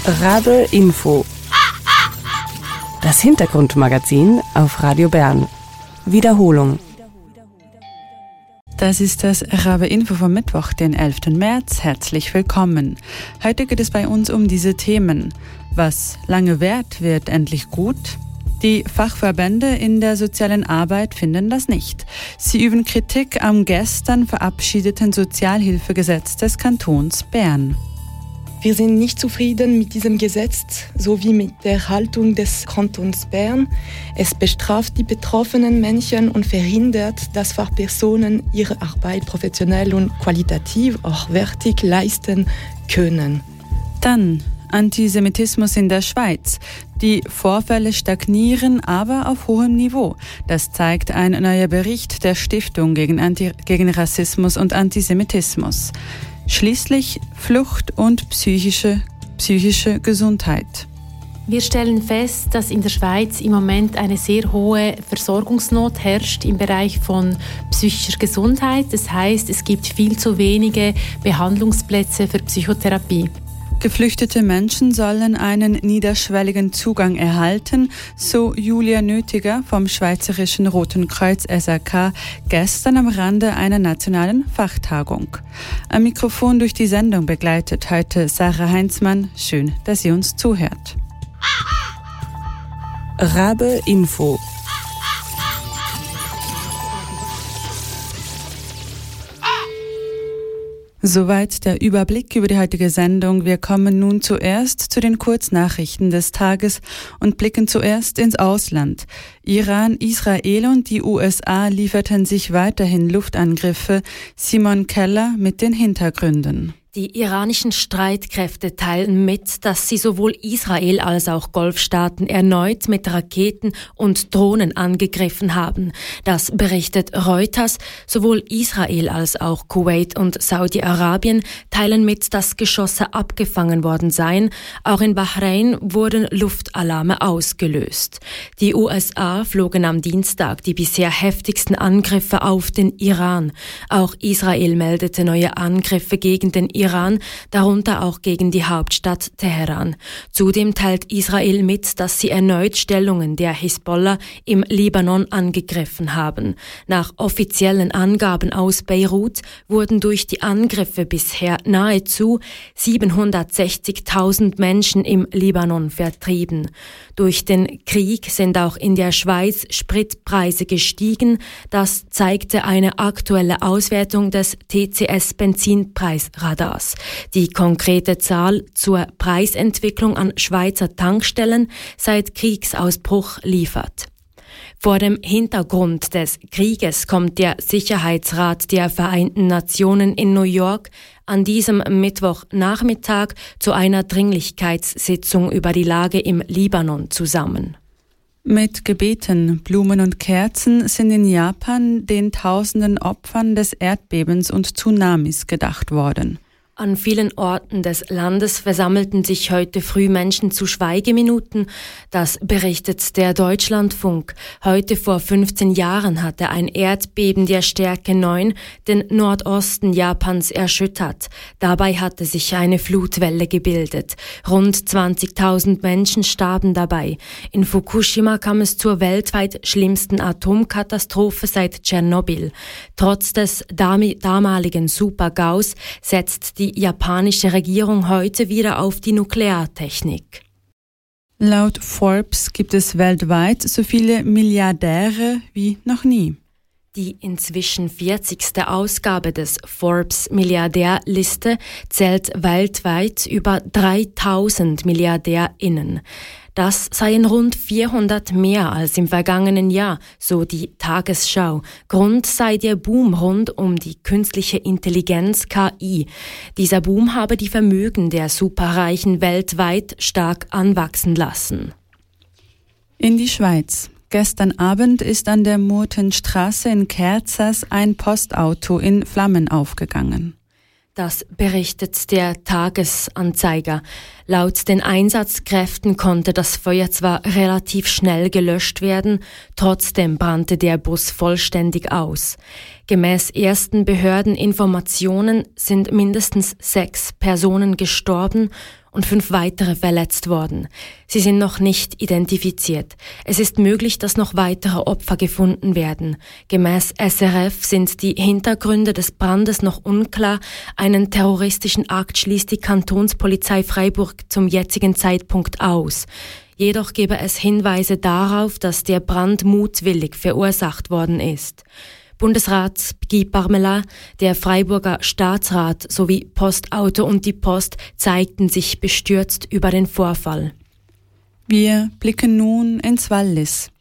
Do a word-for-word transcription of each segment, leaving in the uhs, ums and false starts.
Rabe Info. Das Hintergrundmagazin auf Radio Bern. Wiederholung. Das ist das Rabe Info vom Mittwoch, den elften März. Herzlich willkommen. Heute geht es bei uns um diese Themen. Was lange währt, wird endlich gut. Die Fachverbände in der sozialen Arbeit finden das nicht. Sie üben Kritik am gestern verabschiedeten Sozialhilfegesetz des Kantons Bern. Wir sind nicht zufrieden mit diesem Gesetz sowie mit der Haltung des Kantons Bern. Es bestraft die betroffenen Menschen und verhindert, dass Fachpersonen ihre Arbeit professionell und qualitativ hochwertig leisten können. Dann Antisemitismus in der Schweiz. Die Vorfälle stagnieren, aber auf hohem Niveau. Das zeigt ein neuer Bericht der Stiftung gegen, Anti- gegen Rassismus und Antisemitismus. Schließlich Flucht und psychische, psychische Gesundheit. Wir stellen fest, dass in der Schweiz im Moment eine sehr hohe Versorgungsnot herrscht im Bereich von psychischer Gesundheit. Das heißt, es gibt viel zu wenige Behandlungsplätze für Psychotherapie. Geflüchtete Menschen sollen einen niederschwelligen Zugang erhalten, so Julia Nötiger vom Schweizerischen Roten Kreuz S R K gestern am Rande einer nationalen Fachtagung. Am Mikrofon durch die Sendung begleitet heute Sarah Heinzmann. Schön, dass ihr uns zuhört. Rabe Info. Soweit der Überblick über die heutige Sendung. Wir kommen nun zuerst zu den Kurznachrichten des Tages und blicken zuerst ins Ausland. Iran, Israel und die U S A lieferten sich weiterhin Luftangriffe. Simon Keller mit den Hintergründen. Die iranischen Streitkräfte teilen mit, dass sie sowohl Israel als auch Golfstaaten erneut mit Raketen und Drohnen angegriffen haben. Das berichtet Reuters. Sowohl Israel als auch Kuwait und Saudi-Arabien teilen mit, dass Geschosse abgefangen worden seien. Auch in Bahrain wurden Luftalarme ausgelöst. Die U S A flogen am Dienstag die bisher heftigsten Angriffe auf den Iran. Auch Israel meldete neue Angriffe gegen den Iran, darunter auch gegen die Hauptstadt Teheran. Zudem teilt Israel mit, dass sie erneut Stellungen der Hisbollah im Libanon angegriffen haben. Nach offiziellen Angaben aus Beirut wurden durch die Angriffe bisher nahezu siebenhundertsechzigtausend Menschen im Libanon vertrieben. Durch den Krieg sind auch in der Schweiz Spritpreise gestiegen. Das zeigte eine aktuelle Auswertung des T C S-Benzinpreisradars. Die konkrete Zahl zur Preisentwicklung an Schweizer Tankstellen seit Kriegsausbruch liefert. Vor dem Hintergrund des Krieges kommt der Sicherheitsrat der Vereinten Nationen in New York an diesem Mittwochnachmittag zu einer Dringlichkeitssitzung über die Lage im Libanon zusammen. Mit Gebeten, Blumen und Kerzen sind in Japan den tausenden Opfern des Erdbebens und Tsunamis gedacht worden. An vielen Orten des Landes versammelten sich heute früh Menschen zu Schweigeminuten. Das berichtet der Deutschlandfunk. Heute vor fünfzehn Jahren hatte ein Erdbeben der Stärke neun den Nordosten Japans erschüttert. Dabei hatte sich eine Flutwelle gebildet. Rund zwanzigtausend Menschen starben dabei. In Fukushima kam es zur weltweit schlimmsten Atomkatastrophe seit Tschernobyl. Trotz des damaligen Super-GAUs setzt die Die japanische Regierung heute wieder auf die Nukleartechnik. Laut Forbes gibt es weltweit so viele Milliardäre wie noch nie. Die inzwischen vierzigste Ausgabe des Forbes-Milliardärliste zählt weltweit über dreitausend MilliardärInnen. Das seien rund vierhundert mehr als im vergangenen Jahr, so die Tagesschau. Grund sei der Boom rund um die künstliche Intelligenz K I. Dieser Boom habe die Vermögen der Superreichen weltweit stark anwachsen lassen. In die Schweiz. Gestern Abend ist an der Murtenstraße in Kerzers ein Postauto in Flammen aufgegangen. Das berichtet der Tagesanzeiger. Laut den Einsatzkräften konnte das Feuer zwar relativ schnell gelöscht werden, trotzdem brannte der Bus vollständig aus. Gemäß ersten Behördeninformationen sind mindestens sechs Personen gestorben und fünf weitere verletzt worden. Sie sind noch nicht identifiziert. Es ist möglich, dass noch weitere Opfer gefunden werden. Gemäß S R F sind die Hintergründe des Brandes noch unklar. Einen terroristischen Akt schließt die Kantonspolizei Freiburg zum jetzigen Zeitpunkt aus. Jedoch gebe es Hinweise darauf, dass der Brand mutwillig verursacht worden ist. Bundesrat Guy Parmelin, der Freiburger Staatsrat sowie Postauto und die Post zeigten sich bestürzt über den Vorfall. Wir blicken nun ins Wallis.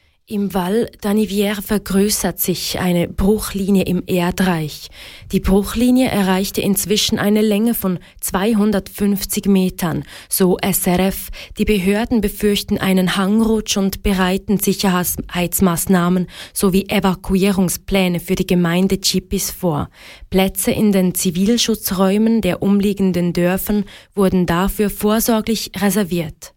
Im Val d'Anivière vergrößert sich eine Bruchlinie im Erdreich. Die Bruchlinie erreichte inzwischen eine Länge von zweihundertfünfzig Metern, so S R F. Die Behörden befürchten einen Hangrutsch und bereiten Sicherheitsmaßnahmen sowie Evakuierungspläne für die Gemeinde Chipis vor. Plätze in den Zivilschutzräumen der umliegenden Dörfern wurden dafür vorsorglich reserviert.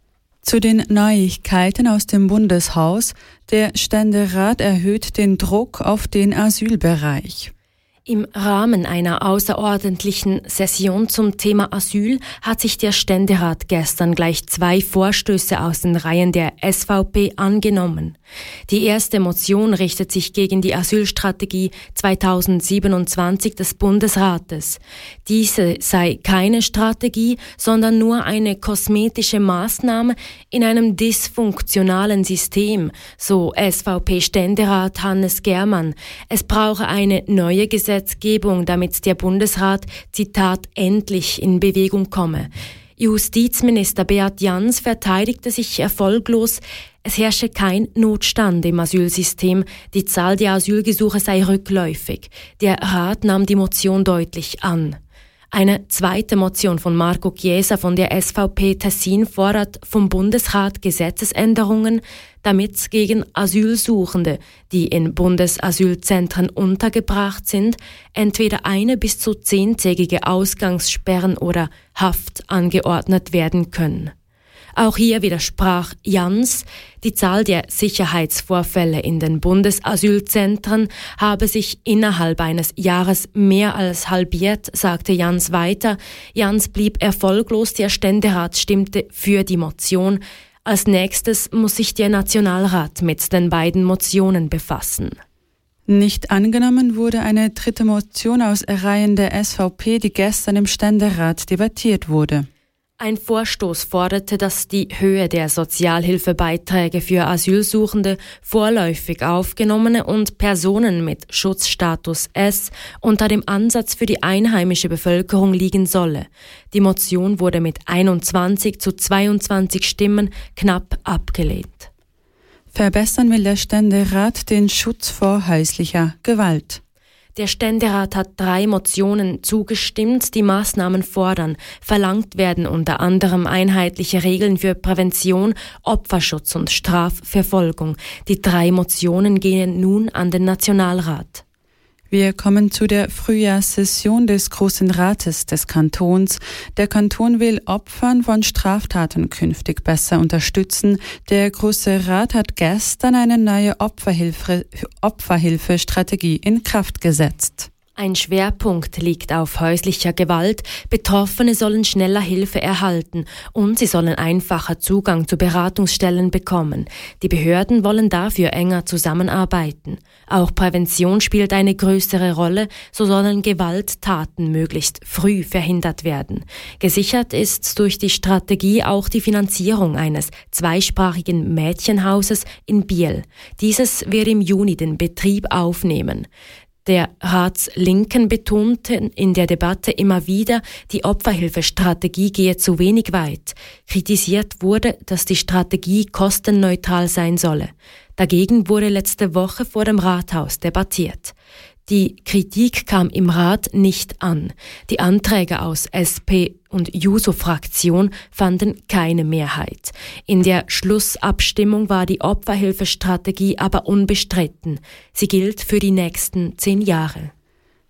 Zu den Neuigkeiten aus dem Bundeshaus. Der Ständerat erhöht den Druck auf den Asylbereich. Im Rahmen einer außerordentlichen Session zum Thema Asyl hat sich der Ständerat gestern gleich zwei Vorstöße aus den Reihen der S V P angenommen. Die erste Motion richtet sich gegen die Asylstrategie zweitausendsiebenundzwanzig des Bundesrates. Diese sei keine Strategie, sondern nur eine kosmetische Maßnahme in einem dysfunktionalen System, so S V P-Ständerat Hannes Germann. Es brauche eine neue Gesetzgebung, damit der Bundesrat, Zitat, endlich in Bewegung komme. Justizminister Beat Jans verteidigte sich erfolglos. Es herrsche kein Notstand im Asylsystem, die Zahl der Asylgesuche sei rückläufig. Der Rat nahm die Motion deutlich an. Eine zweite Motion von Marco Chiesa von der S V P Tessin fordert vom Bundesrat Gesetzesänderungen, damit gegen Asylsuchende, die in Bundesasylzentren untergebracht sind, entweder eine bis zu zehntägige Ausgangssperren oder Haft angeordnet werden können. Auch hier widersprach Jans, die Zahl der Sicherheitsvorfälle in den Bundesasylzentren habe sich innerhalb eines Jahres mehr als halbiert, sagte Jans weiter. Jans blieb erfolglos, der Ständerat stimmte für die Motion. Als nächstes muss sich der Nationalrat mit den beiden Motionen befassen. Nicht angenommen wurde eine dritte Motion aus Reihen der S V P, die gestern im Ständerat debattiert wurde. Ein Vorstoß forderte, dass die Höhe der Sozialhilfebeiträge für Asylsuchende, vorläufig Aufgenommene und Personen mit Schutzstatus S unter dem Ansatz für die einheimische Bevölkerung liegen solle. Die Motion wurde mit einundzwanzig zu zweiundzwanzig Stimmen knapp abgelehnt. Verbessern will der Ständerat den Schutz vor häuslicher Gewalt. Der Ständerat hat drei Motionen zugestimmt, die Maßnahmen fordern. Verlangt werden unter anderem einheitliche Regeln für Prävention, Opferschutz und Strafverfolgung. Die drei Motionen gehen nun an den Nationalrat. Wir kommen zu der Frühjahrssession des Großen Rates des Kantons. Der Kanton will Opfern von Straftaten künftig besser unterstützen. Der Große Rat hat gestern eine neue Opferhilfe, Opferhilfestrategie in Kraft gesetzt. Ein Schwerpunkt liegt auf häuslicher Gewalt. Betroffene sollen schneller Hilfe erhalten und sie sollen einfacher Zugang zu Beratungsstellen bekommen. Die Behörden wollen dafür enger zusammenarbeiten. Auch Prävention spielt eine größere Rolle, so sollen Gewalttaten möglichst früh verhindert werden. Gesichert ist durch die Strategie auch die Finanzierung eines zweisprachigen Mädchenhauses in Biel. Dieses wird im Juni den Betrieb aufnehmen. Der Ratslinken betonte in der Debatte immer wieder, die Opferhilfestrategie gehe zu wenig weit. Kritisiert wurde, dass die Strategie kostenneutral sein solle. Dagegen wurde letzte Woche vor dem Rathaus debattiert. Die Kritik kam im Rat nicht an. Die Anträge aus S P und Juso-Fraktion fanden keine Mehrheit. In der Schlussabstimmung war die Opferhilfestrategie aber unbestritten. Sie gilt für die nächsten zehn Jahre.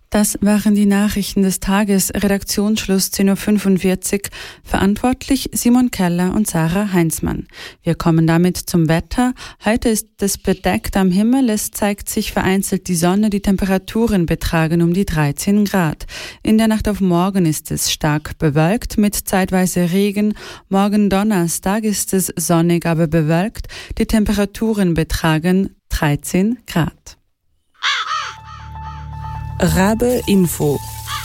Das waren die Nachrichten des Tages, Redaktionsschluss zehn Uhr fünfundvierzig, verantwortlich Simon Keller und Sarah Heinzmann. Wir kommen damit zum Wetter. Heute ist es bedeckt am Himmel, es zeigt sich vereinzelt die Sonne, die Temperaturen betragen um die dreizehn Grad. In der Nacht auf morgen ist es stark bewölkt mit zeitweise Regen. Morgen Donnerstag ist es sonnig, aber bewölkt. Die Temperaturen betragen dreizehn Grad. Rabe Info.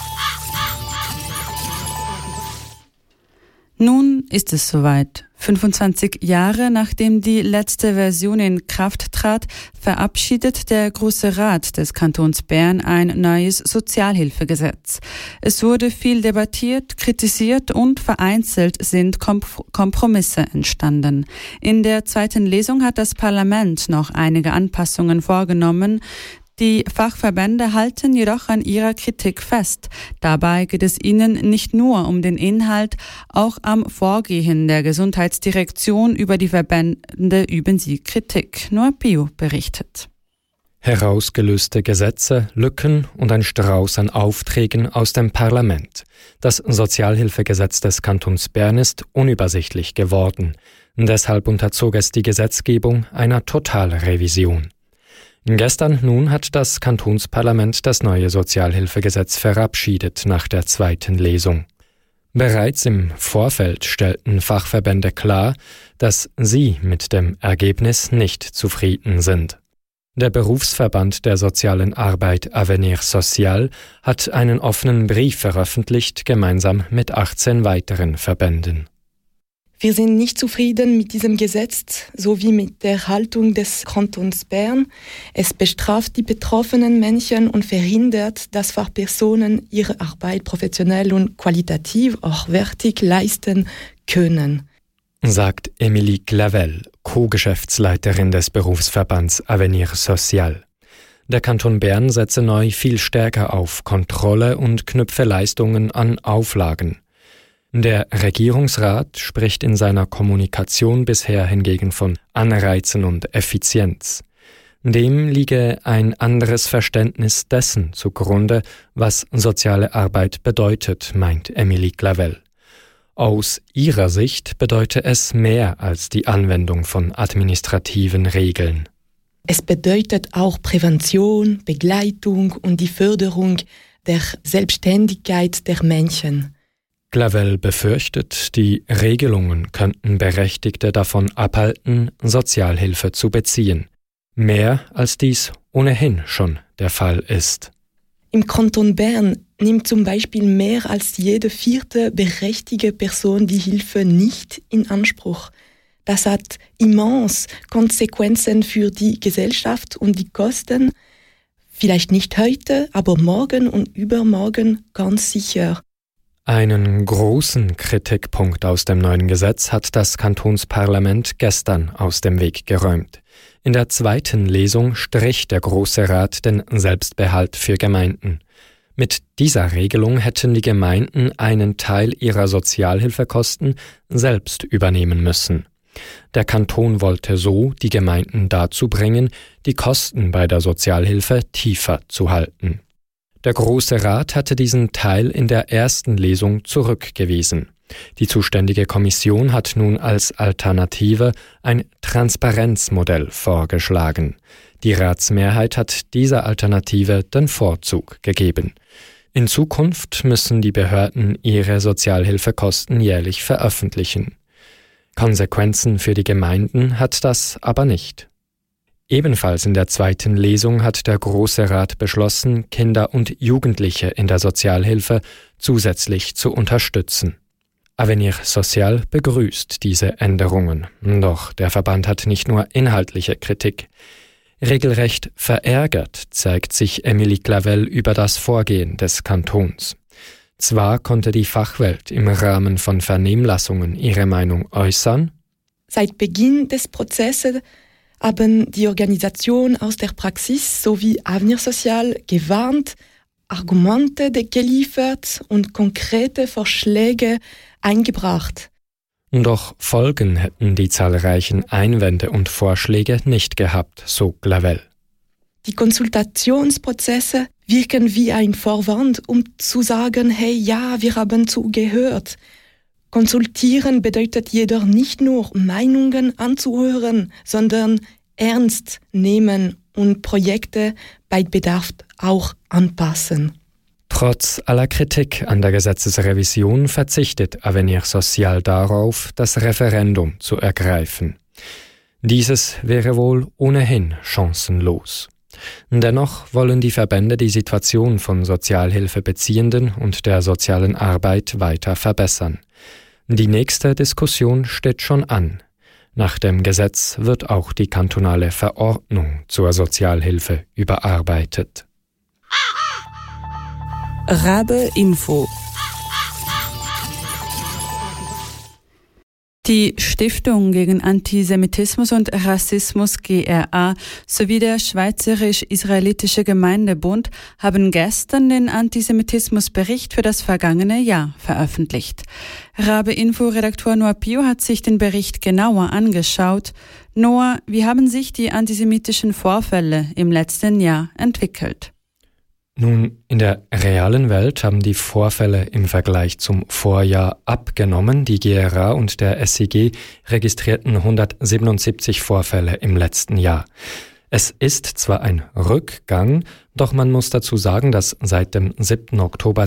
Nun ist es soweit. fünfundzwanzig Jahre nachdem die letzte Version in Kraft trat, verabschiedet der Große Rat des Kantons Bern ein neues Sozialhilfegesetz. Es wurde viel debattiert, kritisiert und vereinzelt sind Kompromisse entstanden. In der zweiten Lesung hat das Parlament noch einige Anpassungen vorgenommen. Die Fachverbände halten jedoch an ihrer Kritik fest. Dabei geht es ihnen nicht nur um den Inhalt, auch am Vorgehen der Gesundheitsdirektion über die Verbände üben sie Kritik. Noah Bio berichtet. Herausgelöste Gesetze, Lücken und ein Strauß an Aufträgen aus dem Parlament. Das Sozialhilfegesetz des Kantons Bern ist unübersichtlich geworden. Deshalb unterzog es die Gesetzgebung einer Totalrevision. Gestern nun hat das Kantonsparlament das neue Sozialhilfegesetz verabschiedet nach der zweiten Lesung. Bereits im Vorfeld stellten Fachverbände klar, dass sie mit dem Ergebnis nicht zufrieden sind. Der Berufsverband der sozialen Arbeit Avenir Social hat einen offenen Brief veröffentlicht, gemeinsam mit achtzehn weiteren Verbänden. Wir sind nicht zufrieden mit diesem Gesetz sowie mit der Haltung des Kantons Bern. Es bestraft die betroffenen Menschen und verhindert, dass Fachpersonen ihre Arbeit professionell und qualitativ hochwertig leisten können, sagt Emilie Clavel, Co-Geschäftsleiterin des Berufsverbands Avenir Social. Der Kanton Bern setze neu viel stärker auf Kontrolle und knüpfe Leistungen an Auflagen. Der Regierungsrat spricht in seiner Kommunikation bisher hingegen von Anreizen und Effizienz. Dem liege ein anderes Verständnis dessen zugrunde, was soziale Arbeit bedeutet, meint Emilie Clavel. Aus ihrer Sicht bedeute es mehr als die Anwendung von administrativen Regeln. Es bedeutet auch Prävention, Begleitung und die Förderung der Selbstständigkeit der Menschen. Clavel befürchtet, die Regelungen könnten Berechtigte davon abhalten, Sozialhilfe zu beziehen. Mehr als dies ohnehin schon der Fall ist. Im Kanton Bern nimmt zum Beispiel mehr als jede vierte berechtigte Person die Hilfe nicht in Anspruch. Das hat immens Konsequenzen für die Gesellschaft und die Kosten. Vielleicht nicht heute, aber morgen und übermorgen ganz sicher. Einen großen Kritikpunkt aus dem neuen Gesetz hat das Kantonsparlament gestern aus dem Weg geräumt. In der zweiten Lesung strich der Große Rat den Selbstbehalt für Gemeinden. Mit dieser Regelung hätten die Gemeinden einen Teil ihrer Sozialhilfekosten selbst übernehmen müssen. Der Kanton wollte so die Gemeinden dazu bringen, die Kosten bei der Sozialhilfe tiefer zu halten. Der Große Rat hatte diesen Teil in der ersten Lesung zurückgewiesen. Die zuständige Kommission hat nun als Alternative ein Transparenzmodell vorgeschlagen. Die Ratsmehrheit hat dieser Alternative den Vorzug gegeben. In Zukunft müssen die Behörden ihre Sozialhilfekosten jährlich veröffentlichen. Konsequenzen für die Gemeinden hat das aber nicht. Ebenfalls in der zweiten Lesung hat der Große Rat beschlossen, Kinder und Jugendliche in der Sozialhilfe zusätzlich zu unterstützen. Avenir Social begrüßt diese Änderungen, doch der Verband hat nicht nur inhaltliche Kritik. Regelrecht verärgert zeigt sich Emilie Clavel über das Vorgehen des Kantons. Zwar konnte die Fachwelt im Rahmen von Vernehmlassungen ihre Meinung äußern. Seit Beginn des Prozesses haben die Organisationen aus der Praxis sowie Avenir Social gewarnt, Argumente geliefert und konkrete Vorschläge eingebracht. Doch Folgen hätten die zahlreichen Einwände und Vorschläge nicht gehabt, so Clavel. Die Konsultationsprozesse wirken wie ein Vorwand, um zu sagen, hey, ja, wir haben zugehört. Konsultieren bedeutet jedoch nicht nur Meinungen anzuhören, sondern ernst nehmen und Projekte bei Bedarf auch anpassen. Trotz aller Kritik an der Gesetzesrevision verzichtet Avenir Social darauf, das Referendum zu ergreifen. Dieses wäre wohl ohnehin chancenlos. Dennoch wollen die Verbände die Situation von Sozialhilfebeziehenden und der sozialen Arbeit weiter verbessern. Die nächste Diskussion steht schon an. Nach dem Gesetz wird auch die kantonale Verordnung zur Sozialhilfe überarbeitet. Rabe Info. Die Stiftung gegen Antisemitismus und Rassismus G R A sowie der Schweizerisch-Israelitische Gemeindebund haben gestern den Antisemitismusbericht für das vergangene Jahr veröffentlicht. Rabe-Info-Redaktor Noah Pio hat sich den Bericht genauer angeschaut. Noah, wie haben sich die antisemitischen Vorfälle im letzten Jahr entwickelt? Nun, in der realen Welt haben die Vorfälle im Vergleich zum Vorjahr abgenommen. Die G R A und der S I G registrierten hundertsiebenundsiebzig Vorfälle im letzten Jahr. Es ist zwar ein Rückgang, doch man muss dazu sagen, dass seit dem siebten Oktober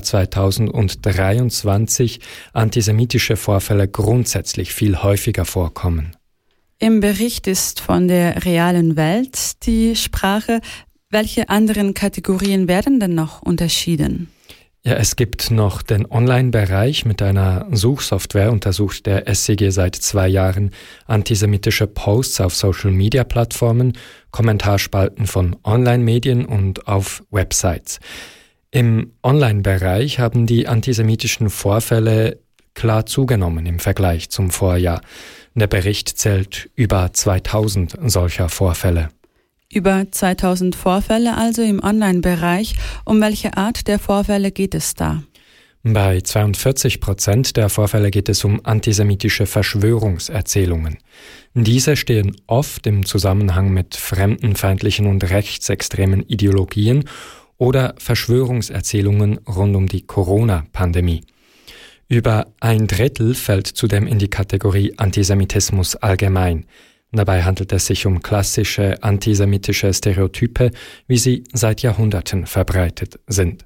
zweitausenddreiundzwanzig antisemitische Vorfälle grundsätzlich viel häufiger vorkommen. Im Bericht ist von der realen Welt die Sprache. Welche anderen Kategorien werden denn noch unterschieden? Ja, es gibt noch den Online-Bereich. Mit einer Suchsoftware untersucht der S C G seit zwei Jahren antisemitische Posts auf Social-Media-Plattformen, Kommentarspalten von Online-Medien und auf Websites. Im Online-Bereich haben die antisemitischen Vorfälle klar zugenommen im Vergleich zum Vorjahr. Der Bericht zählt über zweitausend solcher Vorfälle. Über zweitausend Vorfälle also im Online-Bereich. Um welche Art der Vorfälle geht es da? Bei zweiundvierzig Prozent der Vorfälle geht es um antisemitische Verschwörungserzählungen. Diese stehen oft im Zusammenhang mit fremdenfeindlichen und rechtsextremen Ideologien oder Verschwörungserzählungen rund um die Corona-Pandemie. Über ein Drittel fällt zudem in die Kategorie Antisemitismus allgemein. Dabei handelt es sich um klassische antisemitische Stereotype, wie sie seit Jahrhunderten verbreitet sind.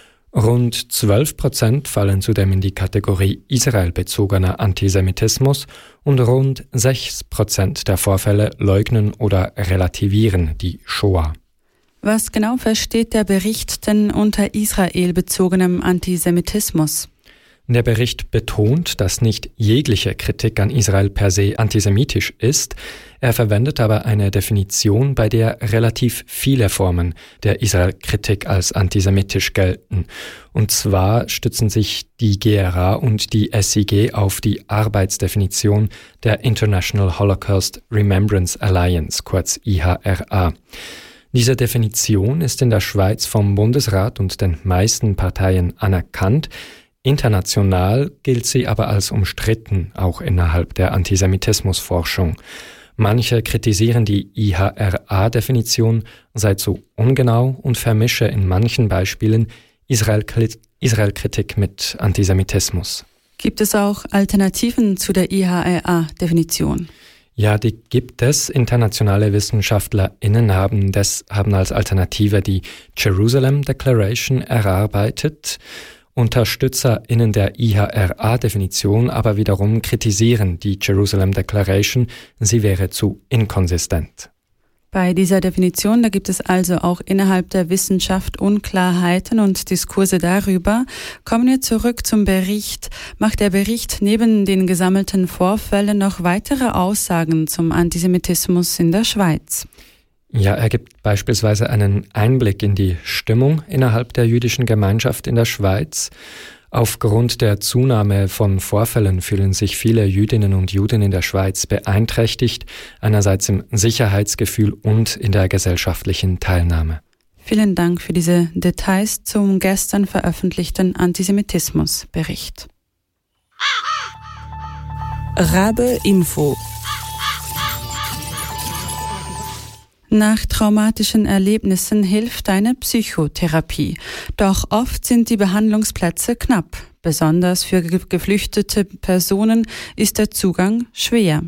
Rund zwölf Prozent fallen zudem in die Kategorie israelbezogener Antisemitismus und rund sechs Prozent der Vorfälle leugnen oder relativieren die Shoah. Was genau versteht der Bericht denn unter israelbezogenem Antisemitismus? Der Bericht betont, dass nicht jegliche Kritik an Israel per se antisemitisch ist. Er verwendet aber eine Definition, bei der relativ viele Formen der Israel-Kritik als antisemitisch gelten. Und zwar stützen sich die G R A und die S I G auf die Arbeitsdefinition der International Holocaust Remembrance Alliance, kurz I H R A. Diese Definition ist in der Schweiz vom Bundesrat und den meisten Parteien anerkannt. International gilt sie aber als umstritten, auch innerhalb der Antisemitismusforschung. Manche kritisieren die I H R A-Definition sei zu ungenau und vermische in manchen Beispielen Israel-Kritik mit Antisemitismus. Gibt es auch Alternativen zu der I H R A-Definition? Ja, die gibt es. Internationale WissenschaftlerInnen haben, des, haben als Alternative die Jerusalem Declaration erarbeitet. UnterstützerInnen der I H R A-Definition aber wiederum kritisieren die Jerusalem Declaration, sie wäre zu inkonsistent. Bei dieser Definition, da gibt es also auch innerhalb der Wissenschaft Unklarheiten und Diskurse darüber. Kommen wir zurück zum Bericht. Macht der Bericht neben den gesammelten Vorfällen noch weitere Aussagen zum Antisemitismus in der Schweiz? Ja, er gibt beispielsweise einen Einblick in die Stimmung innerhalb der jüdischen Gemeinschaft in der Schweiz. Aufgrund der Zunahme von Vorfällen fühlen sich viele Jüdinnen und Juden in der Schweiz beeinträchtigt, einerseits im Sicherheitsgefühl und in der gesellschaftlichen Teilnahme. Vielen Dank für diese Details zum gestern veröffentlichten Antisemitismusbericht. Rabe Info. Nach traumatischen Erlebnissen hilft eine Psychotherapie. Doch oft sind die Behandlungsplätze knapp. Besonders für ge- geflüchtete Personen ist der Zugang schwer.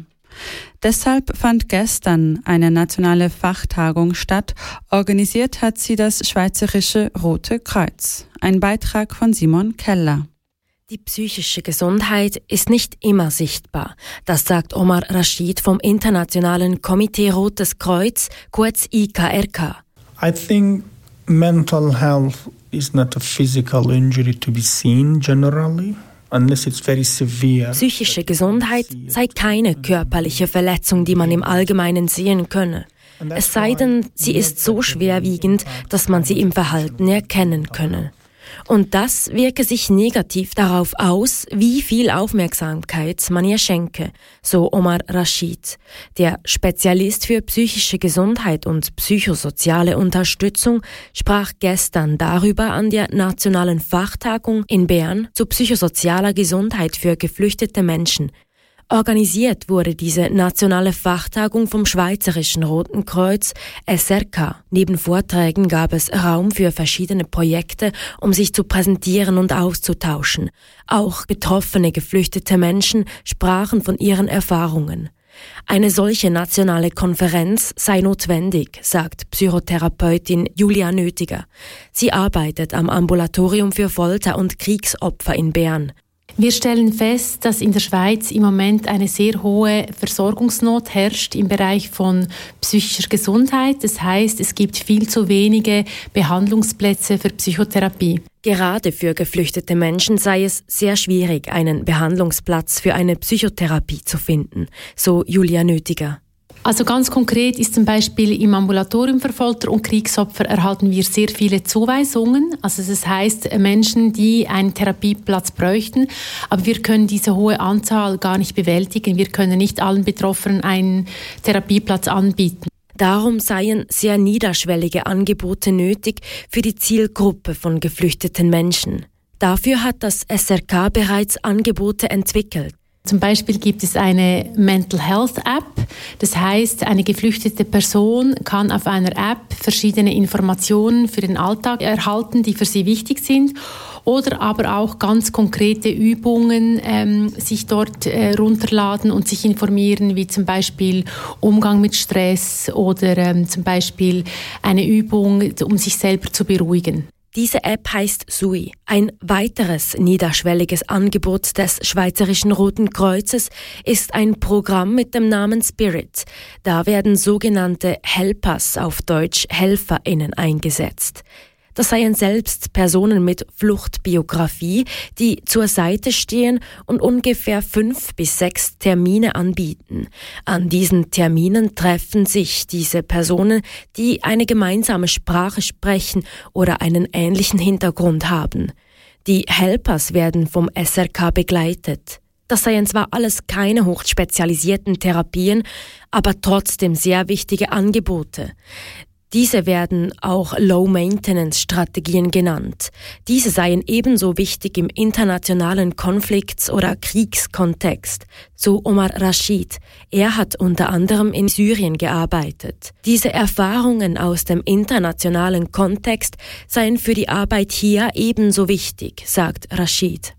Deshalb fand gestern eine nationale Fachtagung statt. Organisiert hat sie das Schweizerische Rote Kreuz. Ein Beitrag von Simon Keller. Die psychische Gesundheit ist nicht immer sichtbar. Das sagt Omar Rashid vom Internationalen Komitee Rotes Kreuz, kurz I K R K. I think mental health is not a physical injury to be seen generally, unless it's very severe. Psychische Gesundheit sei keine körperliche Verletzung, die man im Allgemeinen sehen könne. Es sei denn, sie ist so schwerwiegend, dass man sie im Verhalten erkennen könne. Und das wirke sich negativ darauf aus, wie viel Aufmerksamkeit man ihr schenke, so Omar Rashid. Der Spezialist für psychische Gesundheit und psychosoziale Unterstützung sprach gestern darüber an der nationalen Fachtagung in Bern zu psychosozialer Gesundheit für geflüchtete Menschen. Organisiert wurde diese nationale Fachtagung vom Schweizerischen Roten Kreuz S R K. Neben Vorträgen gab es Raum für verschiedene Projekte, um sich zu präsentieren und auszutauschen. Auch betroffene geflüchtete Menschen sprachen von ihren Erfahrungen. Eine solche nationale Konferenz sei notwendig, sagt Psychotherapeutin Julia Nötiger. Sie arbeitet am Ambulatorium für Folter- und Kriegsopfer in Bern. Wir stellen fest, dass in der Schweiz im Moment eine sehr hohe Versorgungsnot herrscht im Bereich von psychischer Gesundheit. Das heißt, es gibt viel zu wenige Behandlungsplätze für Psychotherapie. Gerade für geflüchtete Menschen sei es sehr schwierig, einen Behandlungsplatz für eine Psychotherapie zu finden, so Julia Nötiger. Also ganz konkret ist zum Beispiel im Ambulatorium für Folter- und Kriegsopfer erhalten wir sehr viele Zuweisungen. Also das heißt Menschen, die einen Therapieplatz bräuchten, aber wir können diese hohe Anzahl gar nicht bewältigen. Wir können nicht allen Betroffenen einen Therapieplatz anbieten. Darum seien sehr niederschwellige Angebote nötig für die Zielgruppe von geflüchteten Menschen. Dafür hat das S R K bereits Angebote entwickelt. Zum Beispiel gibt es eine Mental Health App. Das heißt, eine geflüchtete Person kann auf einer App verschiedene Informationen für den Alltag erhalten, die für sie wichtig sind. Oder aber auch ganz konkrete Übungen ähm, sich dort äh, runterladen und sich informieren, wie zum Beispiel Umgang mit Stress oder ähm, zum Beispiel eine Übung, um sich selber zu beruhigen. Diese App heißt Sui. Ein weiteres niederschwelliges Angebot des Schweizerischen Roten Kreuzes ist ein Programm mit dem Namen Spirit. Da werden sogenannte Helpers, auf Deutsch HelferInnen, eingesetzt. Das seien selbst Personen mit Fluchtbiografie, die zur Seite stehen und ungefähr fünf bis sechs Termine anbieten. An diesen Terminen treffen sich diese Personen, die eine gemeinsame Sprache sprechen oder einen ähnlichen Hintergrund haben. Die Helpers werden vom S R K begleitet. Das seien zwar alles keine hochspezialisierten Therapien, aber trotzdem sehr wichtige Angebote. Diese werden auch Low-Maintenance-Strategien genannt. Diese seien ebenso wichtig im internationalen Konflikts- oder Kriegskontext, so Omar Rashid. Er hat unter anderem in Syrien gearbeitet. Diese Erfahrungen aus dem internationalen Kontext seien für die Arbeit hier ebenso wichtig, sagt Rashid.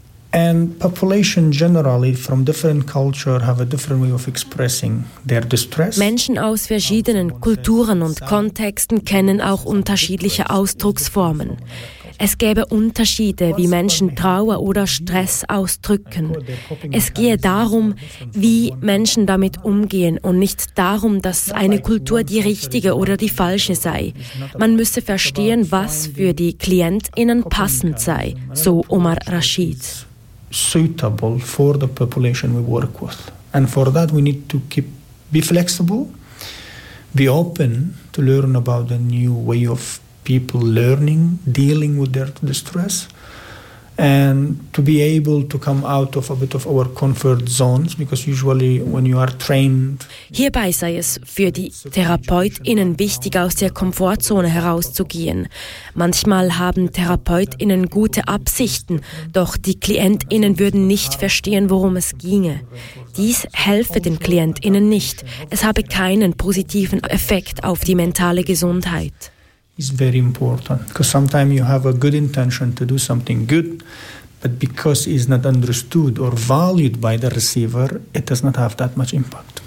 And population generally from different culture have a different way of expressing their distress. Menschen aus verschiedenen Kulturen und Kontexten kennen auch unterschiedliche Ausdrucksformen. Es gäbe Unterschiede, wie Menschen Trauer oder Stress ausdrücken. Es gehe darum, wie Menschen damit umgehen und nicht darum, dass eine Kultur die richtige oder die falsche sei. Man müsse verstehen, was für die KlientInnen passend sei, so Omar Rashid. Suitable for the population we work with. And for that we need to keep be flexible, be open to learn about the new way of people learning, dealing with their distress, and to be able to come out of a bit of our comfort zones, because usually when you are trained. Hierbei sei es für die TherapeutInnen wichtig, aus der Komfortzone herauszugehen. Manchmal haben TherapeutInnen gute Absichten, doch die KlientInnen würden nicht verstehen, worum es ginge. Dies helfe den KlientInnen nicht. Es habe keinen positiven Effekt auf die mentale Gesundheit. Is very important, because sometimes you have a good intention to do something good, but because it's not understood or valued by the receiver, it does not have that much impact.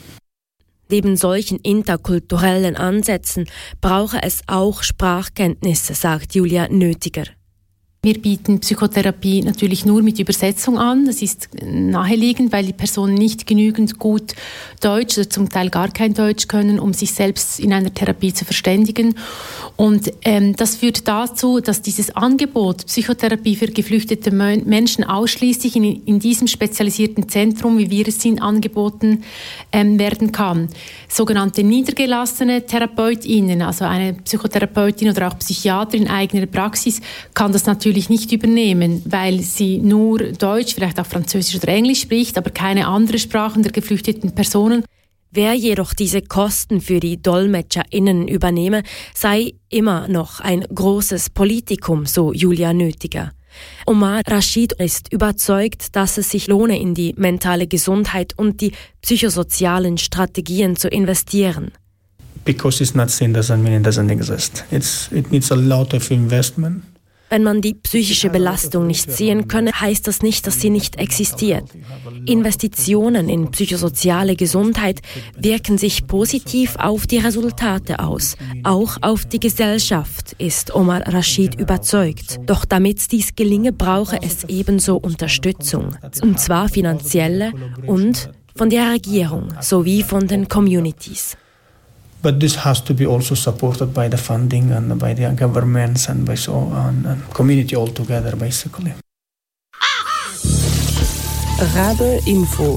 Neben solchen interkulturellen Ansätzen brauche es auch Sprachkenntnisse, sagt Julia Nötiger. Wir bieten Psychotherapie natürlich nur mit Übersetzung an. Das ist naheliegend, weil die Personen nicht genügend gut Deutsch oder zum Teil gar kein Deutsch können, um sich selbst in einer Therapie zu verständigen. Und ähm, das führt dazu, dass dieses Angebot Psychotherapie für geflüchtete Menschen ausschließlich in, in diesem spezialisierten Zentrum, wie wir es sind, angeboten ähm, werden kann. Sogenannte niedergelassene TherapeutInnen, also eine Psychotherapeutin oder auch Psychiaterin in eigener Praxis, kann das natürlich nicht übernehmen, weil sie nur Deutsch, vielleicht auch Französisch oder Englisch spricht, aber keine andere Sprachen der geflüchteten Personen. Wer jedoch diese Kosten für die DolmetscherInnen übernehme, sei immer noch ein großes Politikum, so Julia Nötiger. Omar Rashid ist überzeugt, dass es sich lohne, in die mentale Gesundheit und die psychosozialen Strategien zu investieren. Because it's not seen doesn't mean it doesn't exist. It's, it needs a lot of investment. Wenn man die psychische Belastung nicht sehen könne, heißt das nicht, dass sie nicht existiert. Investitionen in psychosoziale Gesundheit wirken sich positiv auf die Resultate aus, auch auf die Gesellschaft, ist Omar Rashid überzeugt. Doch damit dies gelinge, brauche es ebenso Unterstützung, und zwar finanzielle und von der Regierung sowie von den Communities. But this has to be also supported by the funding and by the governments and by so on and community altogether, basically. Rabe Info.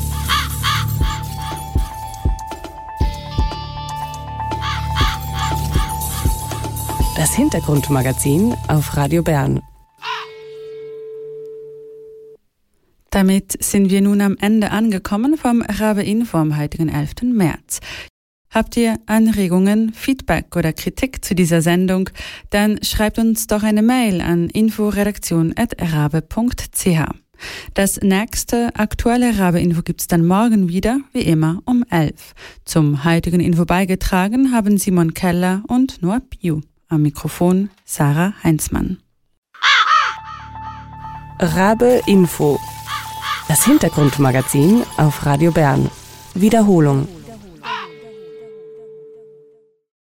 Das Hintergrundmagazin auf Radio Bern. Damit sind wir nun am Ende angekommen vom Rabe Info am heutigen elften März. Habt ihr Anregungen, Feedback oder Kritik zu dieser Sendung, dann schreibt uns doch eine Mail an inforedaktion at rabe punkt c h. Das nächste aktuelle Rabe-Info gibt's dann morgen wieder, wie immer, um elf. Zum heutigen Info beigetragen haben Simon Keller und Noah Piu. Am Mikrofon Sarah Heinzmann. Rabe Info. Das Hintergrundmagazin auf Radio Bern. Wiederholung.